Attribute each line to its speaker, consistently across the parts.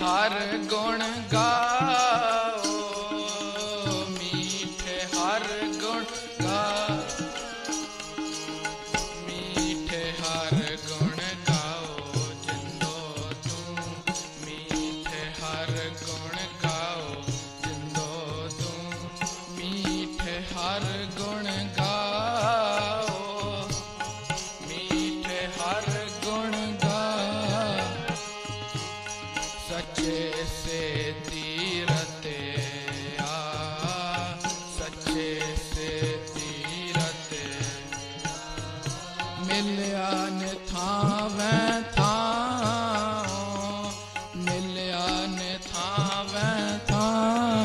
Speaker 1: हर गुण गाओ, मीठे हर गुण गाओ, मीठे हर गुण गाओ जिंदो तू, मीठे हर गुण गाओ जिंदो तू, मीठे हर गुण गाओ, मीठे हर गुण गाओ। सच्चे से तीरते आ, सच्चे से तीरते मिलिया ने थावे थां, मिलिया ने थावे थां,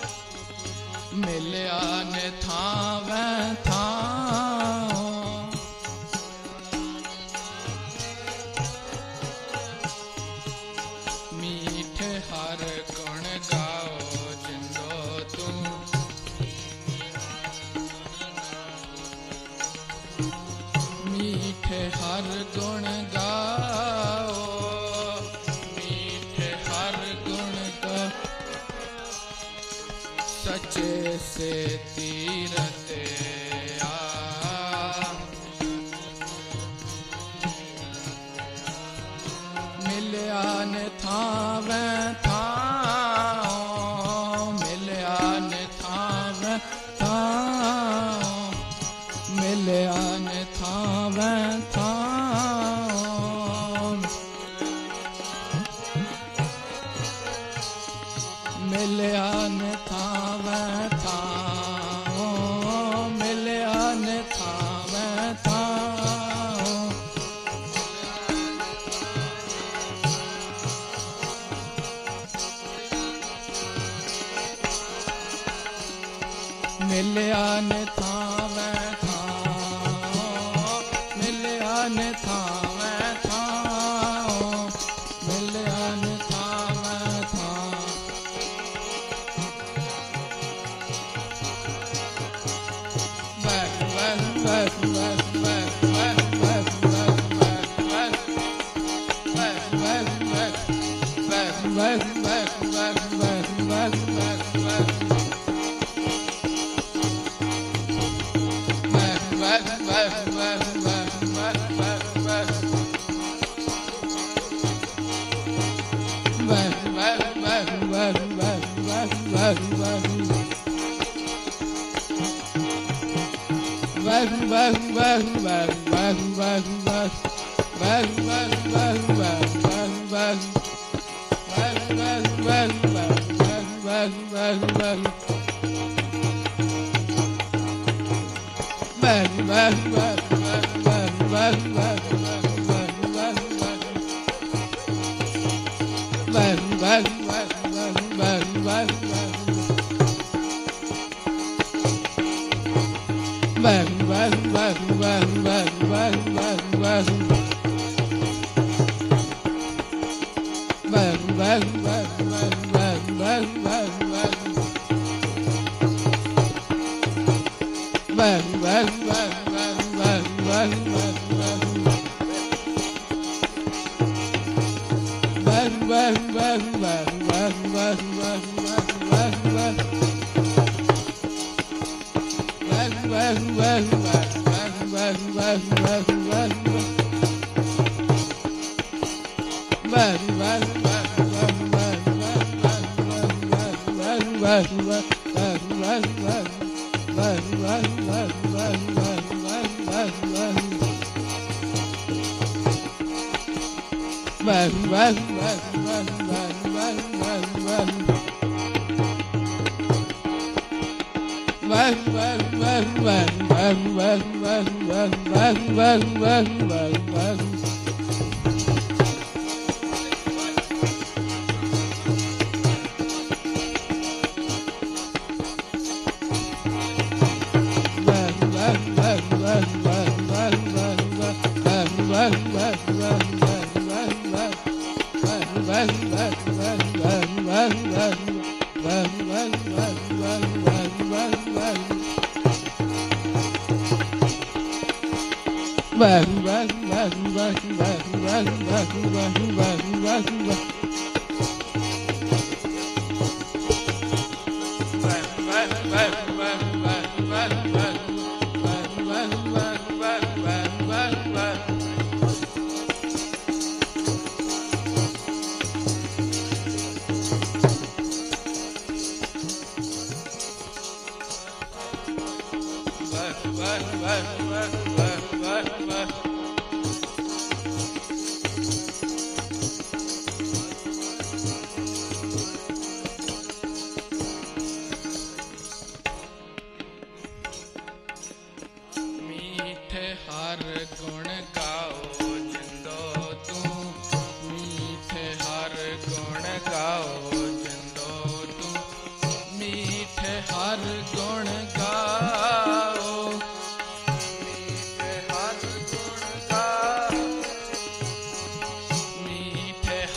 Speaker 1: मिलिया ने थावे थां। मीठे हर गुण गाओ जिंदो तू, मीठे हर गुण गाओ, मीठे हर गुण गाओ। सच्चे से तीरते आ, मिलिया ने थावे थां, मिलिया ने थावे थां, मिलिया ने थावे थां। मिलिया ने थावे थां, मिलिया ने थावे थां। मिलिया ने थावे थां, मिलिया ने थावे थां, मिलिया ने थावे थां। बस बस बस बस बस बस बस बस बस बस बस बस बस बस बस बस बस बस।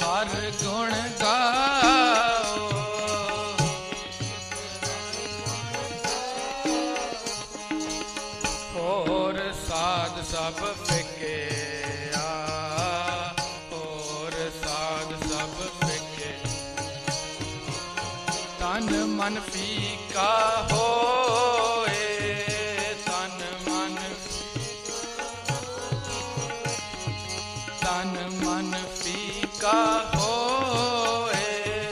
Speaker 1: हर गुण गाओ और साध सब फिके और साध सब फिके तन मन फीका होए तन मन फीका होए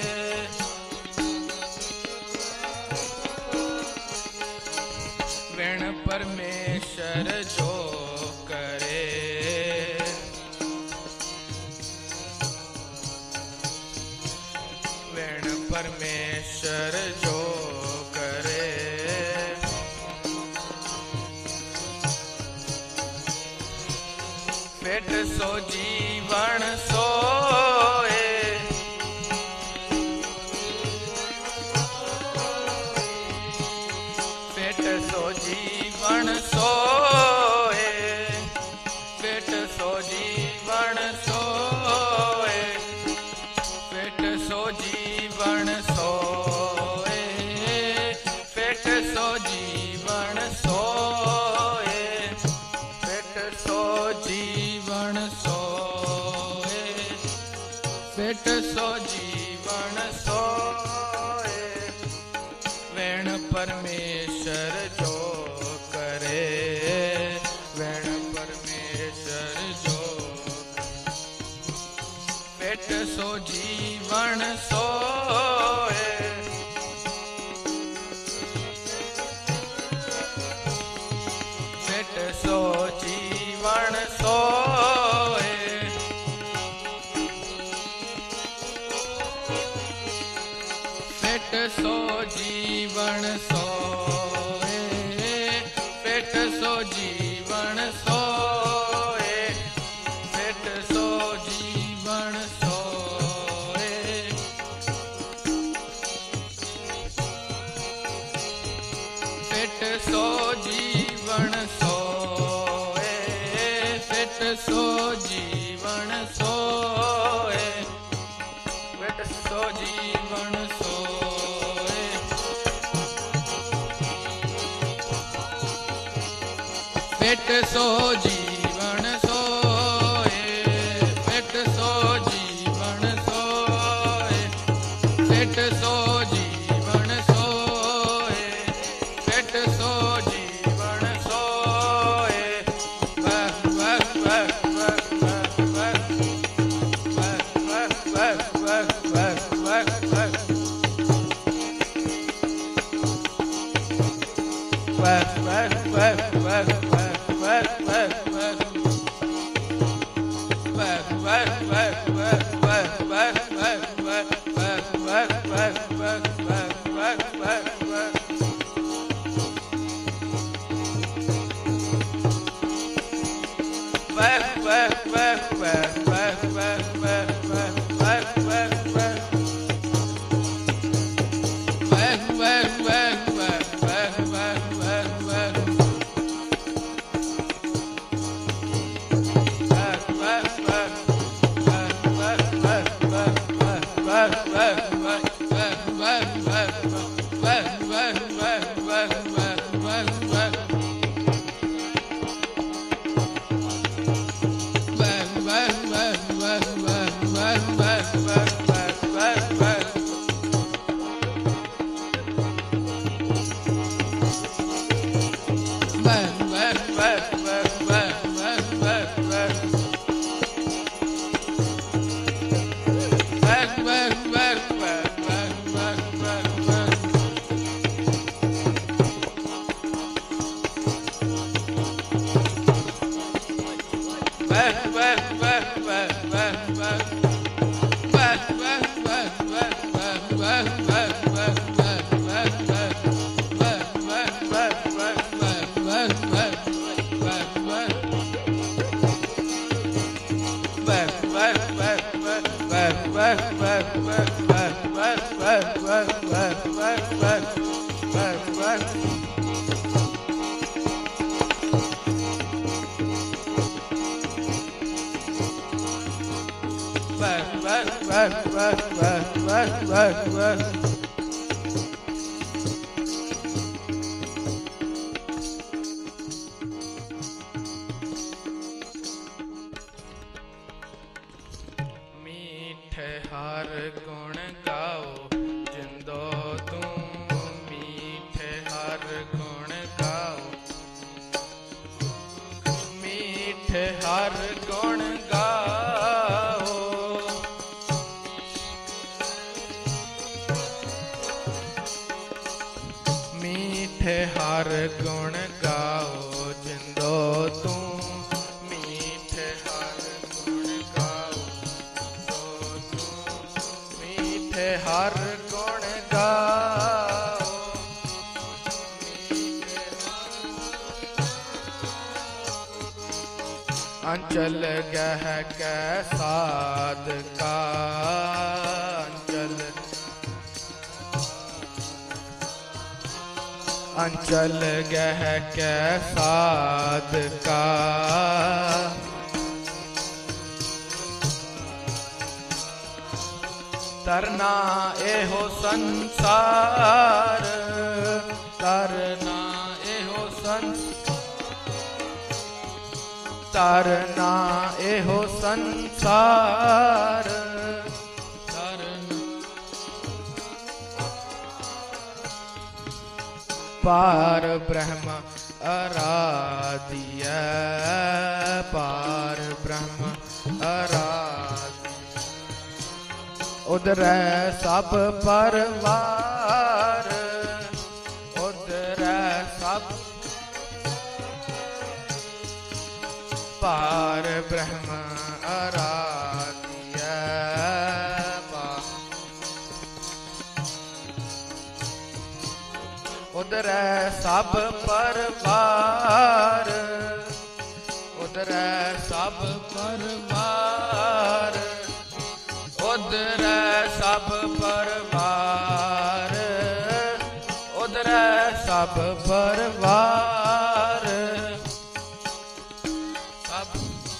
Speaker 1: विण परमेश्वर जो करे विण परमेश्वर जो करे फिट सो जीवन सोए फिट सो जीवन सोए फिट सो जीवन सोए फिट सो जीवन सोए फिट सो जीवन सोए फिट सो जीवन सोए फिट सो जीवन सोए वेण परमेश्वर जो करे वेण परमेश्वर जो फिट सो जीवन सोए फिट सो जीवन सोए फिट सो जीवन सोए फिट सो जीवन सोए फिट सो जीवन सोए फिट सो जीवन सोए फिट सो जीवन सोए फिट सो जीवन सोए फिट सो जीवन सोए फिट सो जीवन सोए फिट सो जीवन सोए फिट सो जीवन सोए वह वह वह वह वह वह वह वह वह मीठे हर गुण गाओ जिंदो तू, मीठे हर गुण गाओ, मीठे हर गुण गाओ, मीठे हर गुण गाओ जिंदो तू, मीठे हर गुण गाओ जिंदो तू, मीठे हर गुण गाओ, अंचल गह कै साध का, अंचल गह कै साध का, तरना एहो संसार, तरना एहो तरना एहो संसार, पार ब्रह्म आराध्य, पार ब्रह्म आराध्य, उधर सब परवार, उधर सब पार ब्रह्म आराध्य, उधर सब परवार, उधर सब परवार, उधर सब परवार, उधर सब परवार, सब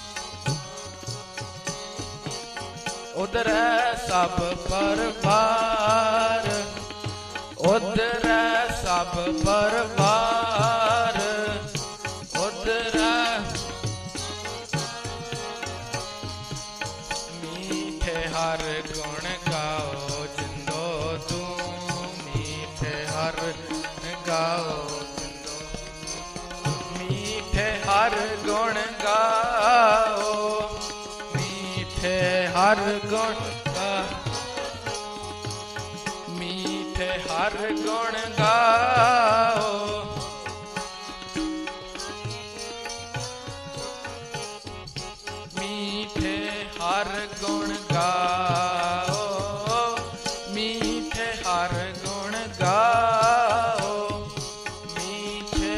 Speaker 1: उधर सब परवार, उधर सब परवार, उधर मीठे हर गुण गाओ जिंदो तू, मीठे हर गाओ जिंदो, मीठे हर गुण गाओ, मीठे हर गुण गाओ, मीठे हर गुण गाओ, मीठे हर गुण गाओ, मीठे हर गुण गाओ, मीठे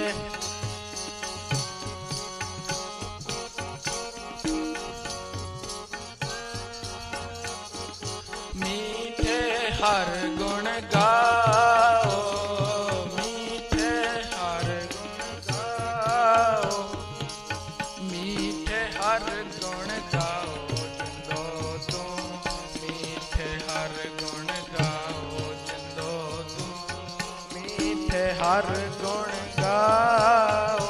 Speaker 1: मीठे हर गुण गाओ, मीठे हर गुण गाओ, मीठे हर गुण गाओ जिंदो तू, मीठे हर गुण गाओ जिंदो तू, मीठे हर गुण गाओ,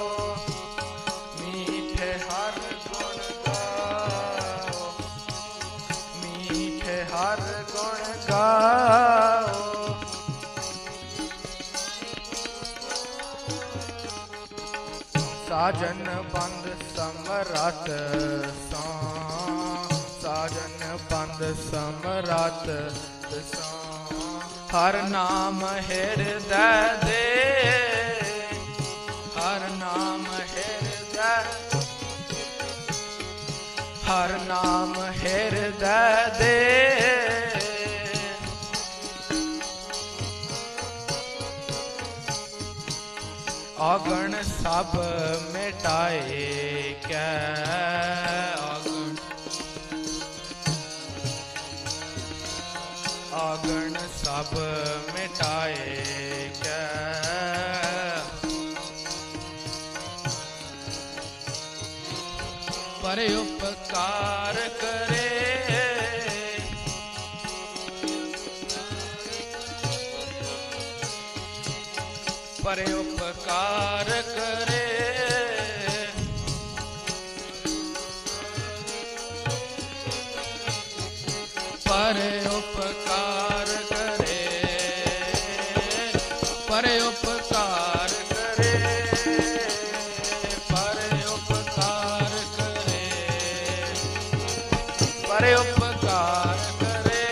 Speaker 1: मीठे हर गुण गाओ, मीठे हर गुण गाओ, साजन बंद समरत सो, साजन बंद समरत सो, हर नाम हृदय दे, हर नाम हृदय, हर नाम हृदय दे, आगन सब मिटाए कै, आगन आगन सब मिटाए कै, पर उपकार करे, पर उपकार करे, पर उपकार करे, पर उपकार करे, पर उपकार करे, पर उपकार करे,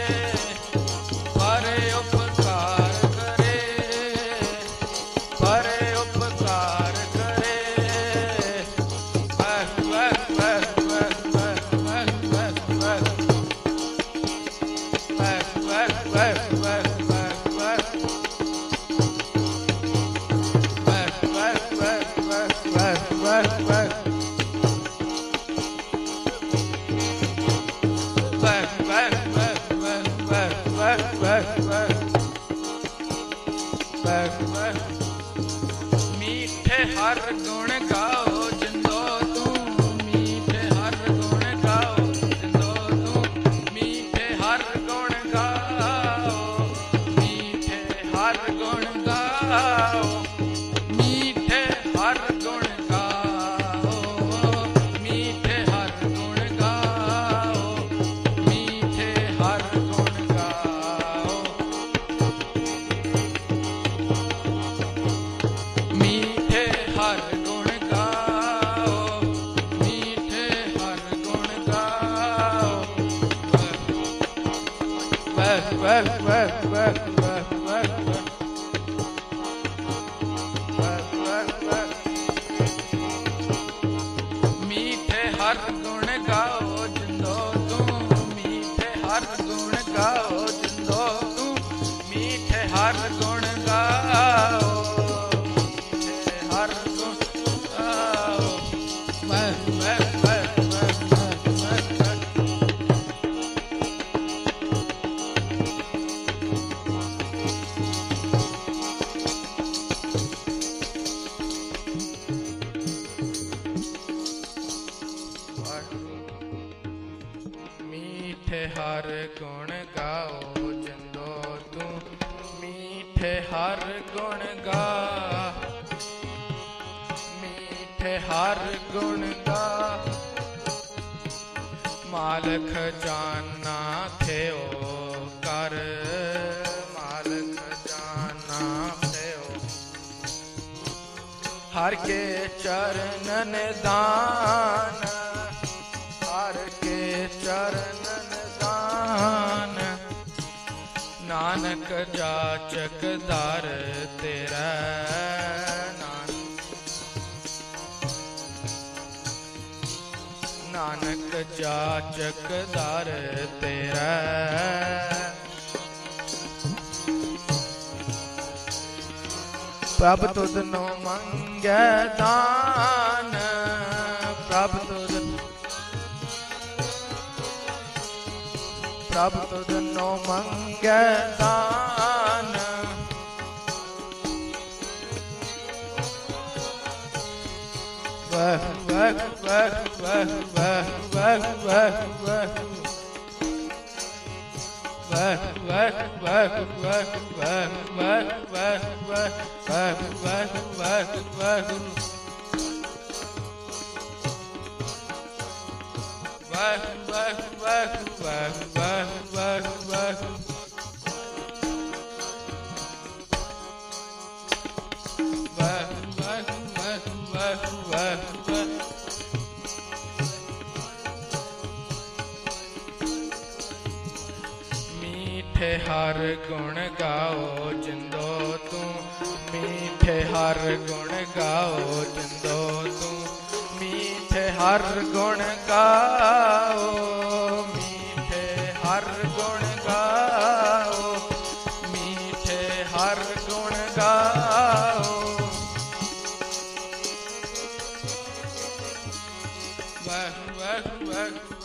Speaker 1: पर उपकार करे, पर उपकार करे, बस बस बस बस बस बस बस मीठे हर गुण गाओ जिंदो तू, मीठे हर गुण गाओ जिंदो तू, मीठे हर गुण गाओ, मीठे हर गुण गाओ, मीठे हर गुण गाओ, मीठे हर गुण गाओ, मीठे हर गुण गाओ, मीठे हर गुण गाओ, मीठे हर गुण गाओ, बस बस बस बस बस बस बस, मीठे हर गुण गाओ जिंदो तू, मीठे हर गुण गाओ जिंदो तू, मीठे हर गुण गाओ, मीठे हर गुण गाओ, बस बस बस बस बस बस बस, मीठे हर गुण गाओ जिंदो तू, मीठे हर गुण गा, मीठे हर गुण गा, मालक जाना थे ओ कर, मालक जाना थे ओ, हर के चरणन दान, हर के चरणन दान, नानक जाचक दर तेरा, नानक जाचक दर तेरा, प्रभ तुद नो मंगै दान, प्रभ तुद, प्रभ तुद नो मंगै दान, वह वह वह वह वह वह वह वह वह वह वह वह वह वह वह वह वह वह वह मीठे हर गुण गाओ जिंदो तू, मीठे हर गुण गाओ जिंदो तू, मीठे हर गुण गाओ, मीठे हर गुण गाओ, मीठे हर गुण गाओ, वह वह वह